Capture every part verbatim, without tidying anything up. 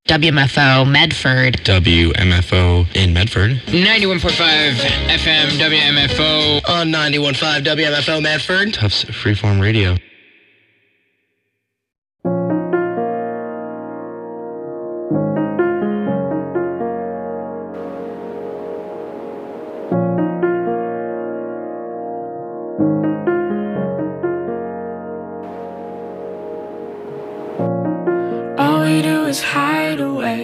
W M F O Medford. W M F O in Medford. ninety-one point five F M W M F O. On ninety-one point five W M F O Medford. Tufts Freeform Radio. All we do is hide away.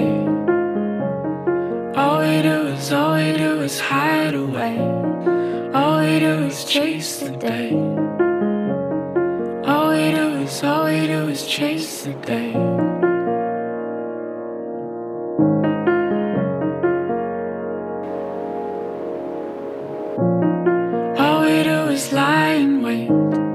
All we do is, all we do is hide away. All we do is chase the day. All we do is, all we do is chase the day. All we do is lie in wait.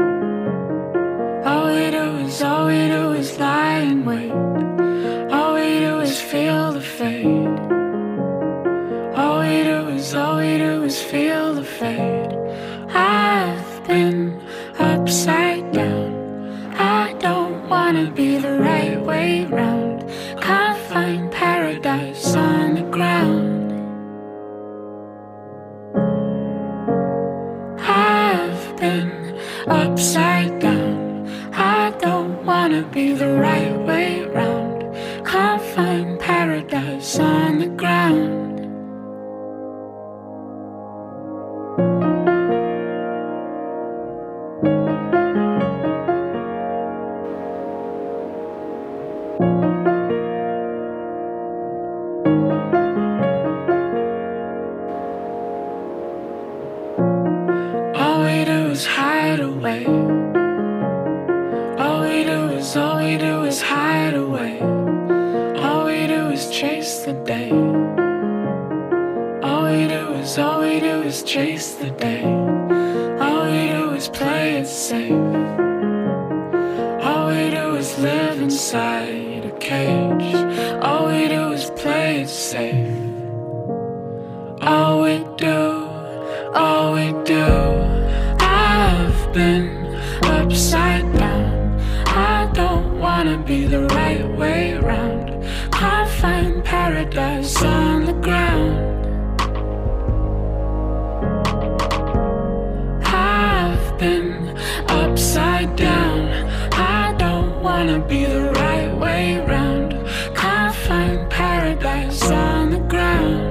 All we do is, all we do is lie and wait. All we do is feel the fade. All we do is, all we do is feel the fade. I've been upside down. I don't wanna be the right way round. Can't find paradise on the ground. I've been upside down. I don't wanna be the right way round. Can't find paradise on the ground. All we do is hide away. All we do is, all we do is hide away. All we do is chase the day. All we do is, all we do is chase the day. All we do is play it safe. All we do is live inside a cage. All we do is play it safe. All we do, all we do. I've been upside down. I don't wanna be the right way round. Can't find paradise on the ground. I've been upside down. I don't wanna be the right way round. Can't find paradise on the ground.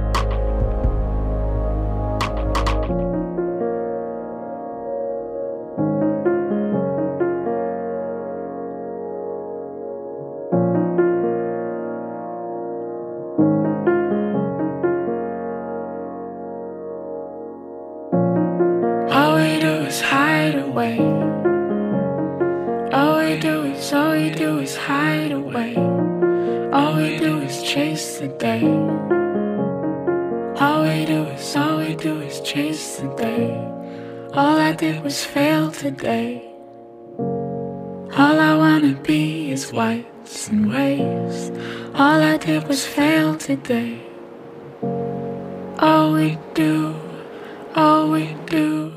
All we do is hide away. All we do is, all we do is hide away. All we do is chase the day. All we do is, all we do is chase the day. All I did was fail today. All I wanna be is whites and waves. All I did was fail today. All we do, all we do.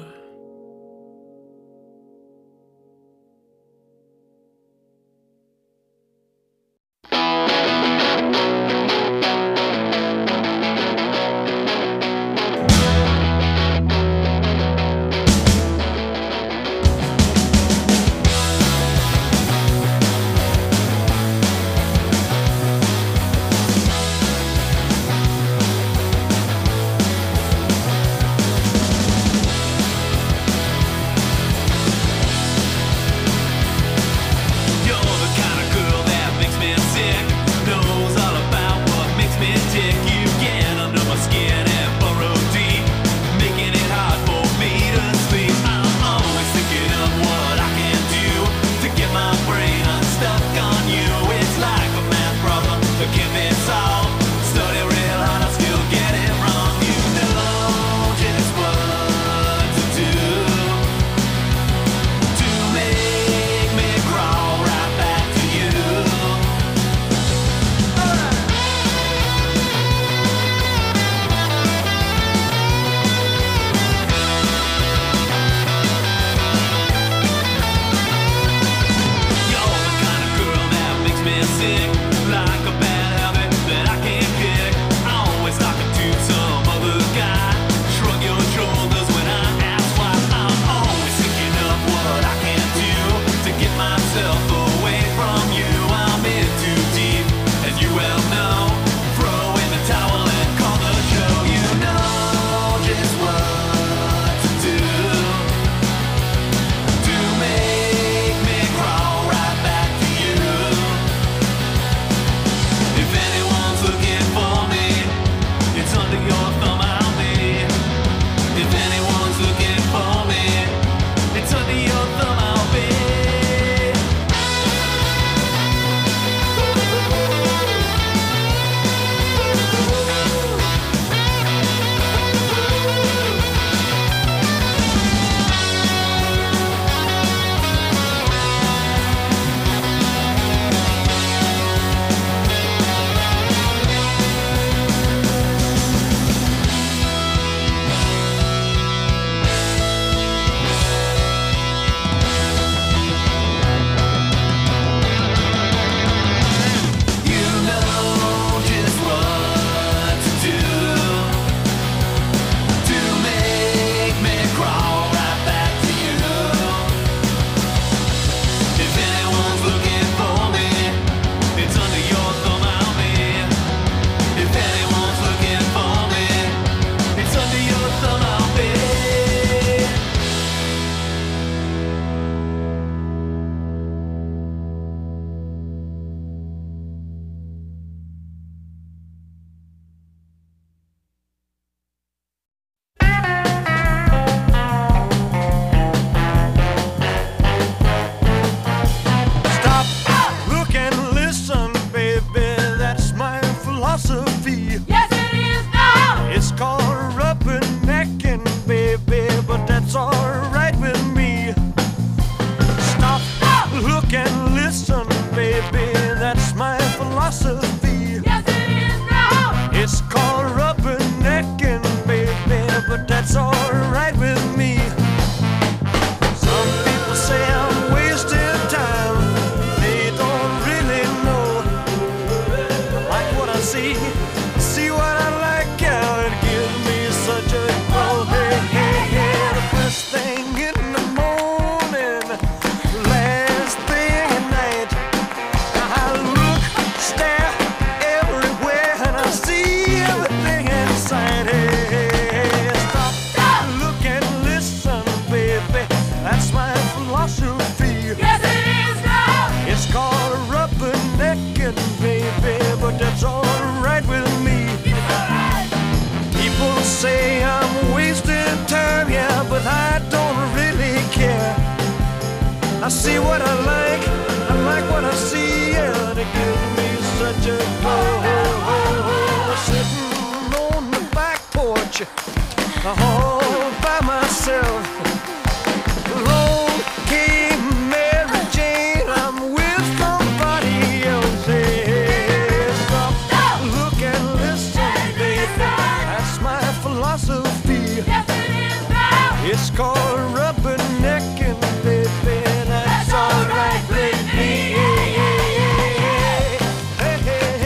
philosophy. Yes, it is now. It's called rubbernecking, baby, but that's alright with me. Some people say I'm wasting time. They don't really know. I like what I see, see what I like, yeah, it gives me such a glow. Hey, hey, hey, the first thing in the morning, last thing at night. I look, stare everywhere, and I see everything inside. Hey, hey, hey, stop, stop, look and listen, baby. That's my philosophy. Yes, it is now. It's called rubbernecking, baby, but that's alright with me. It's alright. People say I'm wasting time, yeah, but I don't really care. I see what I like, I like what I see, yeah, they give me such a glow. Sitting on the back porch, all by myself. Alone came Mary Jane, I'm with somebody else. Hey, stop, stop, look and listen, baby, that's my philosophy. Yes, it is now. It's called rubbernecking, baby, that's alright with me. Hey, hey, hey,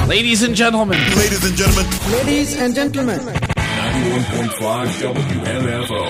Ladies and gentlemen. Ladies and gentlemen. Ladies and gentlemen. ninety-one point five W M F O.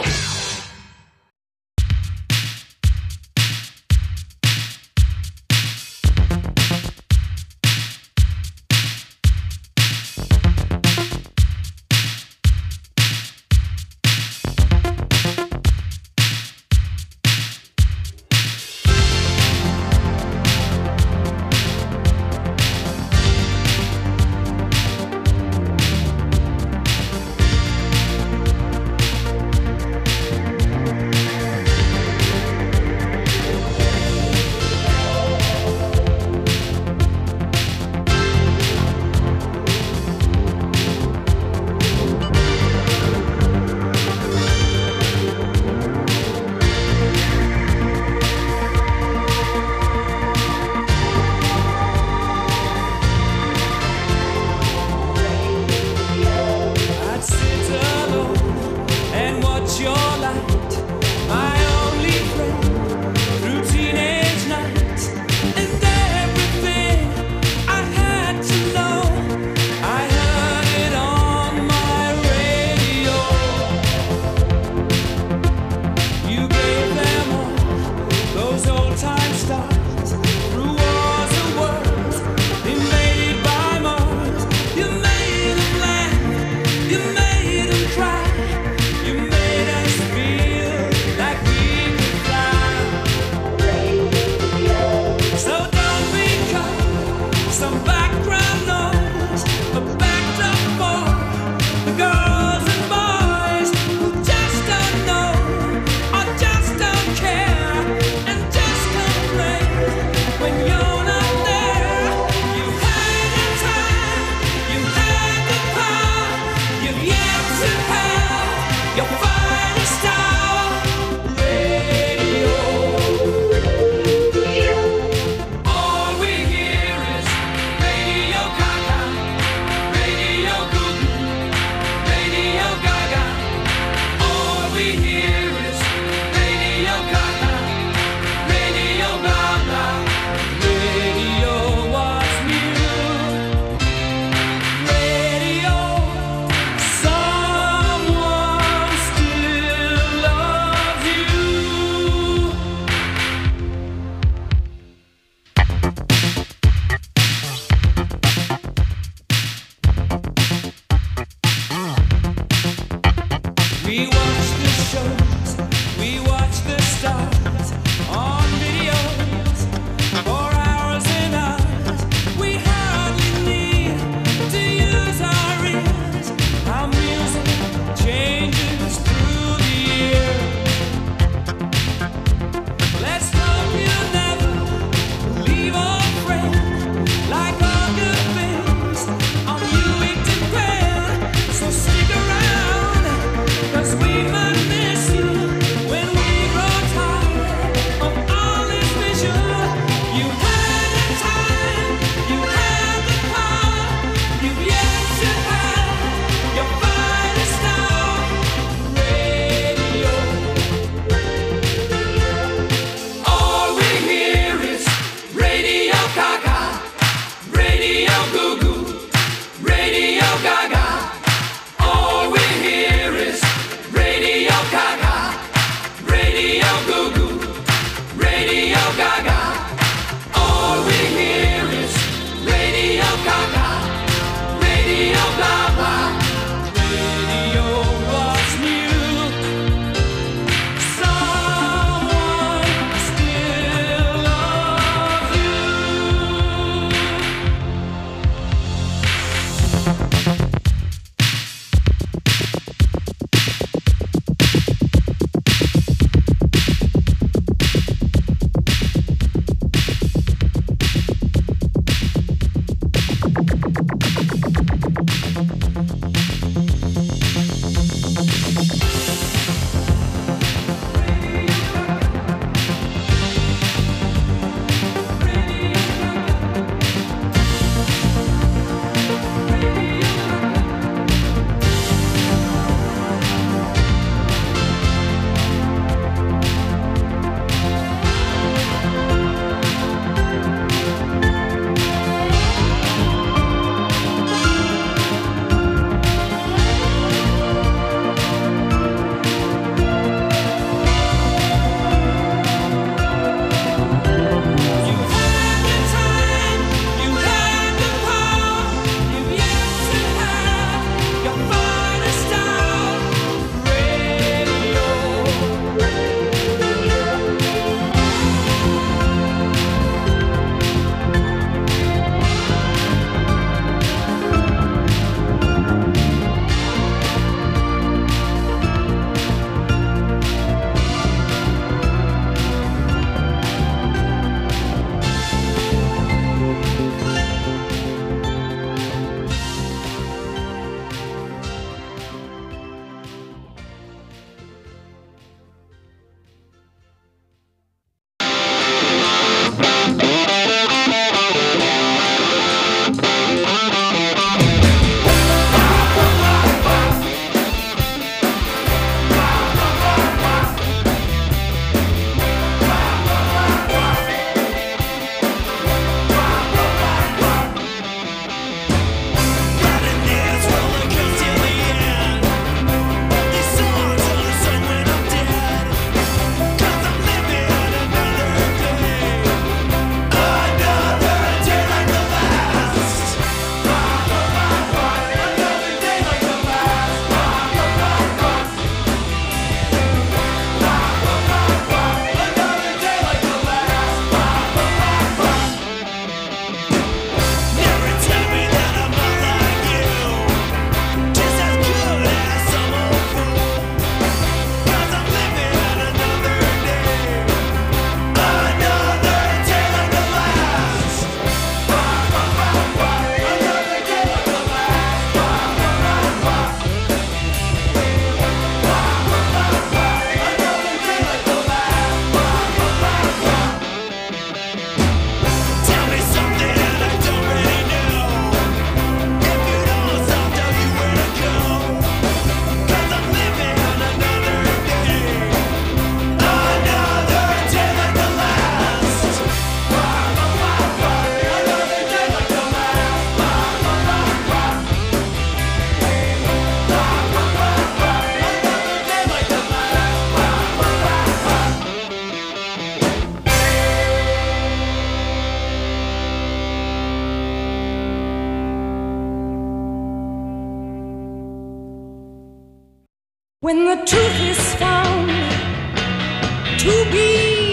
When the truth is found to be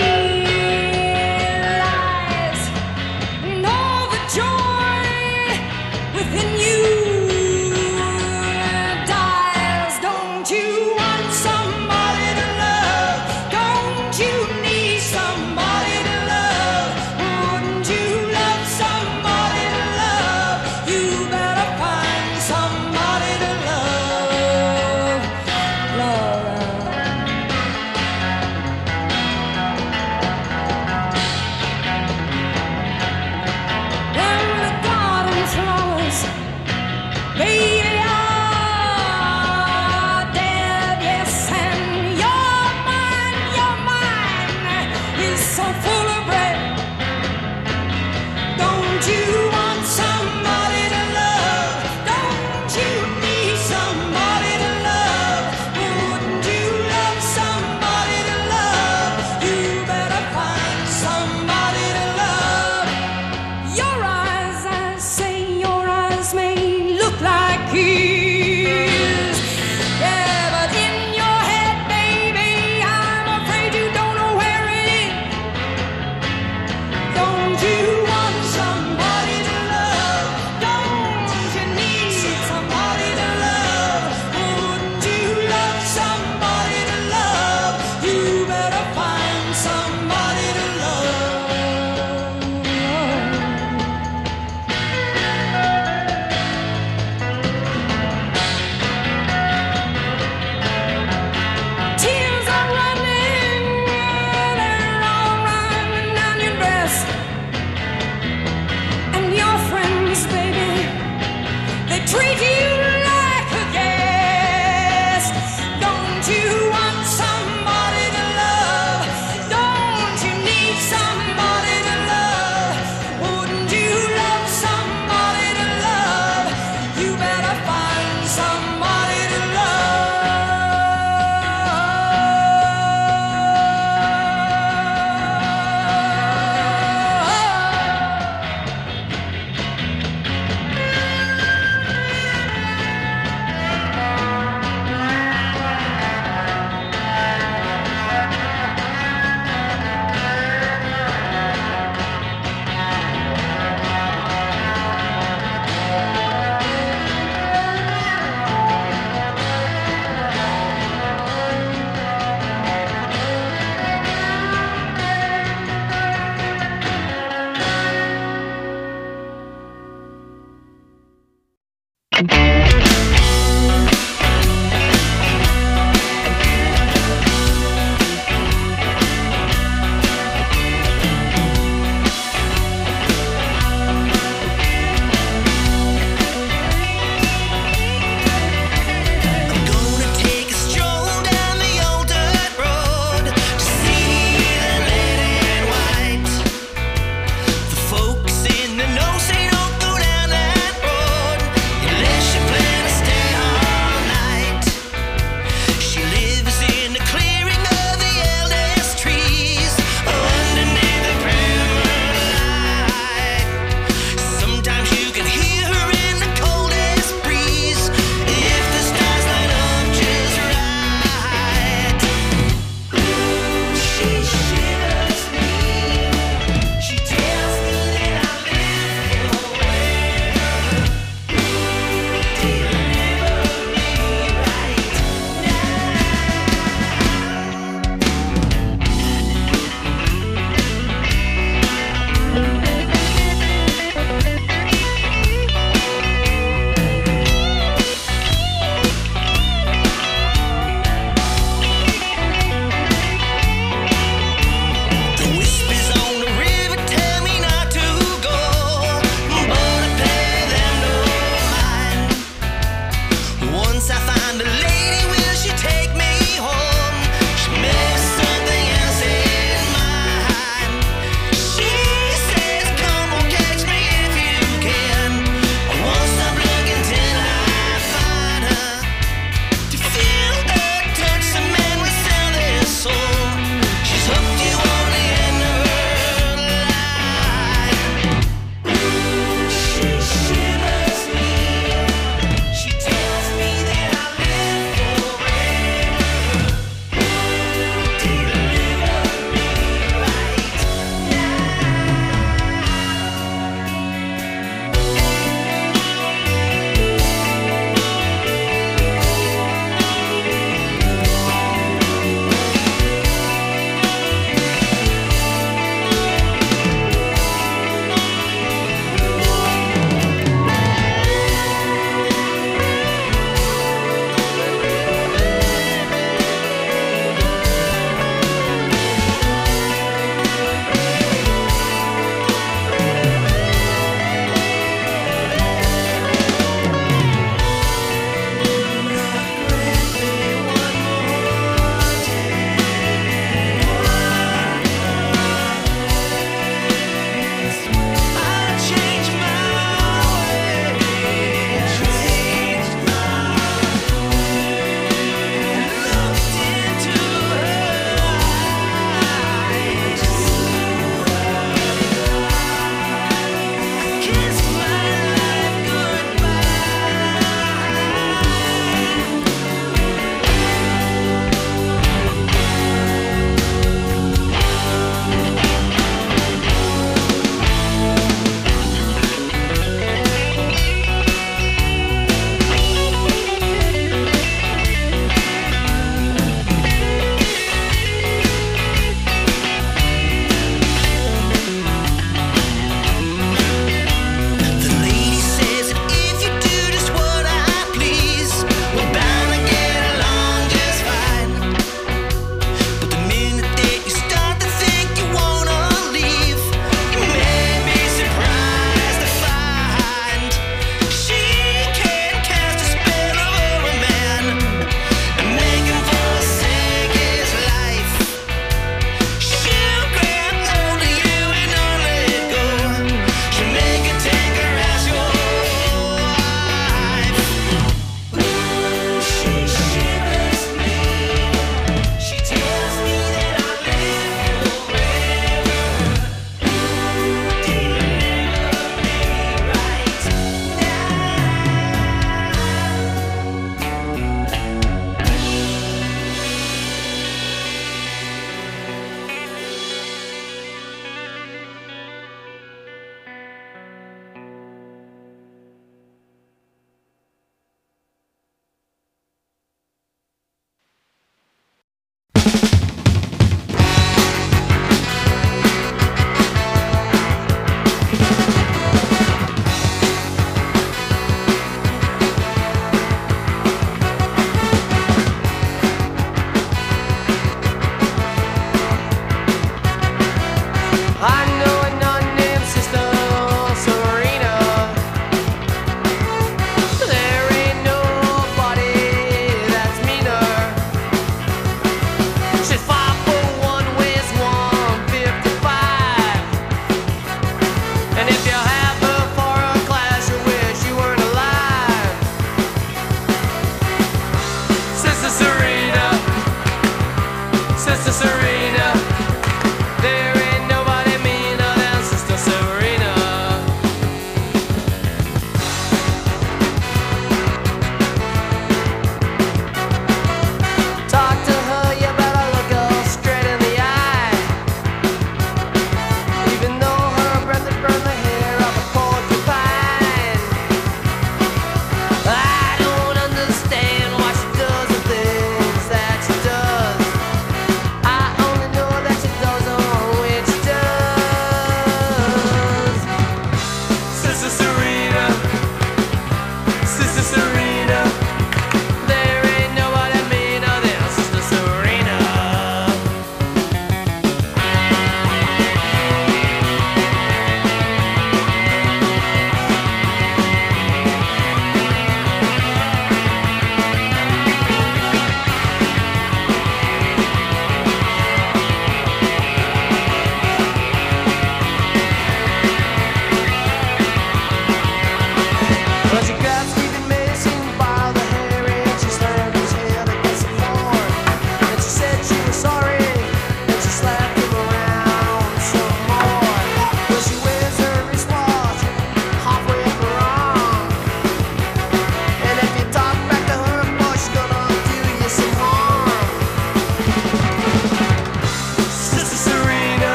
lies, and all the joy within you dies. Don't you want somebody to love? Don't you need somebody to love? Wouldn't you love somebody to love? You better find somebody to love. Love. When the garden flowers, they are dead, yes, and your mind, your mind is so full of bread. Don't you want somebody to love? Don't you need somebody to love? Wouldn't you love somebody to love? You better find somebody to love. Your eyes, I say, your eyes may look like his. Yeah, but in your head, baby, I'm afraid you don't know where it is. Don't you want somebody to love? Don't you need somebody to love? Wouldn't you love somebody to love? You better find somebody to love. Tears are running, they're all running down your dress. And your friends, baby, they treat you like a guest. Don't you want somebody to love? Don't you need somebody to love? Wouldn't you love somebody to love? You better find somebody to love.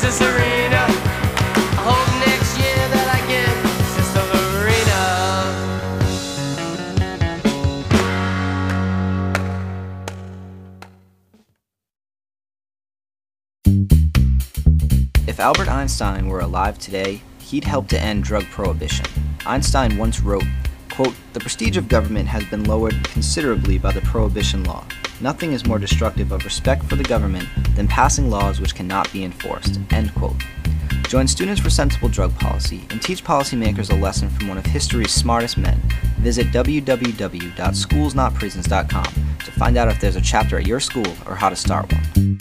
Sister Serena. I hope next year that I get Sister Serena. If Albert Einstein were alive today, he'd help to end drug prohibition. Einstein once wrote, quote, "The prestige of government has been lowered considerably by the prohibition law. Nothing is more destructive of respect for the government than passing laws which cannot be enforced," end quote. Join Students for Sensible Drug Policy and teach policymakers a lesson from one of history's smartest men. Visit w w w dot schools not prisons dot com to find out if there's a chapter at your school or how to start one.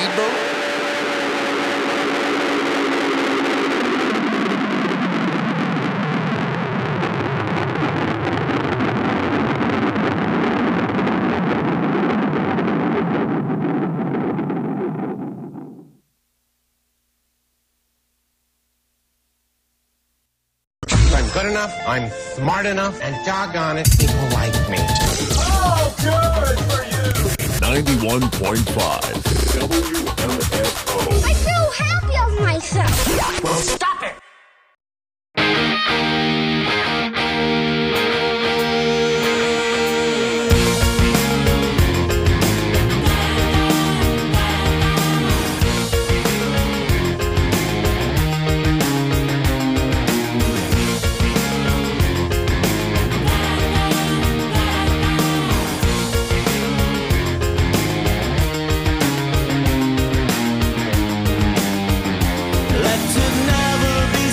speedboat? I'm good enough, I'm smart enough, and doggone it, people like me. Oh, good for you! ninety-one point five W M F O. I feel happy of myself. Well, stop it! Let it never be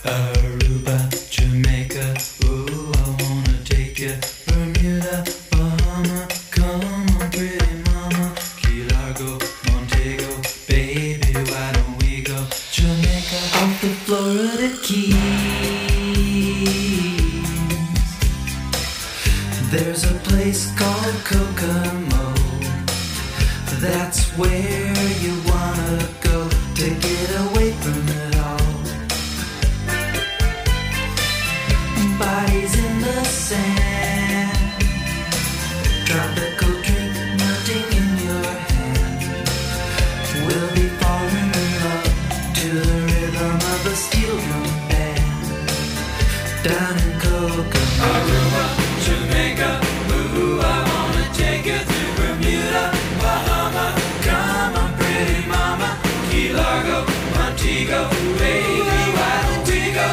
Aruba, Jamaica, ooh, I wanna take you. Bermuda, Bahama, come on, pretty mama. Key Largo, Montego, baby, why don't we go? Jamaica, off the Florida Keys. There's a place called Kokomo. That's where you wanna go to get away from it all. Bodies in the sand, tropical drink melting in your hand. We'll be falling in love to the rhythm of a steel drum band. Down in Kokomo, Aruba, Jamaica, ooh, I wanna take you to Bermuda, Bahama, come on, pretty mama. Key Largo, Montego, baby, why don't we go?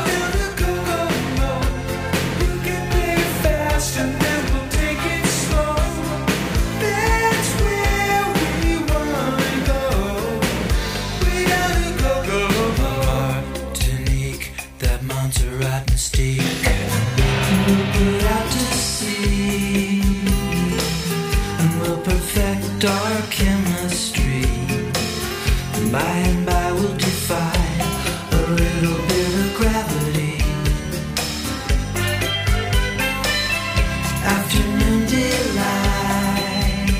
And then we'll take it slow. That's where we wanna go. We gotta go, go, go. Martinique, that Montserrat mystique. We'll put out to sea, and we'll perfect our chemistry. By and by we'll defy a little bit of gravity. Afternoon delight,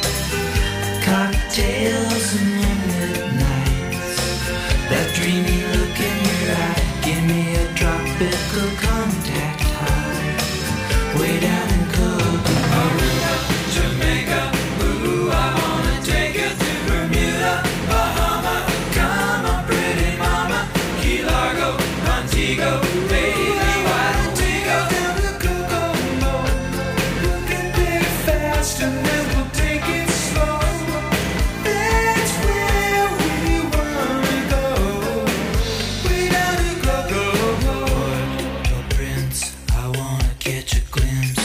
cocktails and moonlit nights. That dreamy look in your eye, give me a tropical contact high. Way down in Kokomo, Aruba, Jamaica, ooh, I wanna take you to Bermuda, Bahama, come on, pretty mama. Key Largo, Montego, baby, why don't we go down to Kokomo? And then we'll take it slow. That's where we wanna go. We gotta go, go, go. Your prince, I wanna catch a glimpse.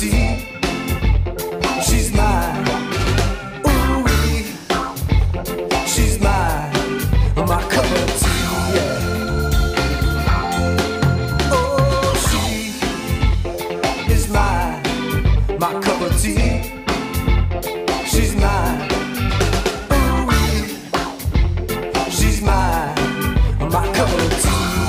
tea. She's mine. Ooh-wee. She's mine. My cup of tea, yeah. Oh, she is mine. My cup of tea. She's mine. Ooh-wee. She's mine. My cup of tea.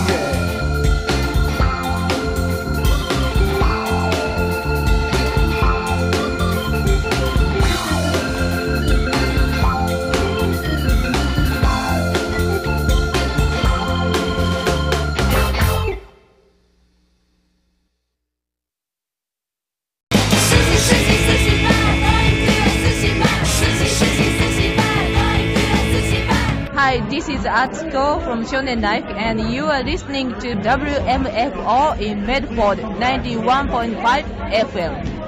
Hi, this is Atsuko from Shonen Life, and you are listening to W M F O in Medford ninety-one point five F M.